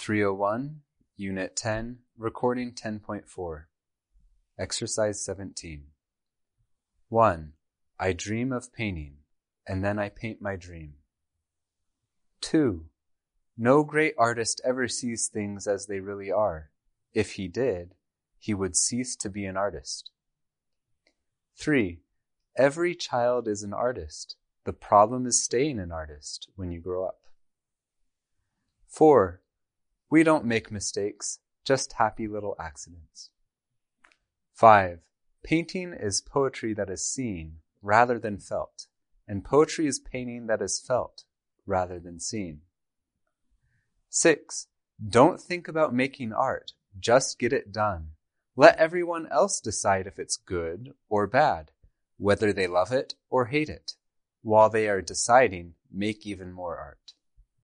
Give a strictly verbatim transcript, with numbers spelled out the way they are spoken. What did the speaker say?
three oh one, Unit ten, Recording ten point four. Exercise seventeen. one. I dream of painting, and then I paint my dream. two. No great artist ever sees things as they really are. If he did, he would cease to be an artist. three. Every child is an artist. The problem is staying an artist when you grow up. four. We don't make mistakes, just happy little accidents. five. Painting is poetry that is seen rather than felt, and poetry is painting that is felt rather than seen. six. Don't think about making art, just get it done. Let everyone else decide if it's good or bad, whether they love it or hate it. While they are deciding, make even more art.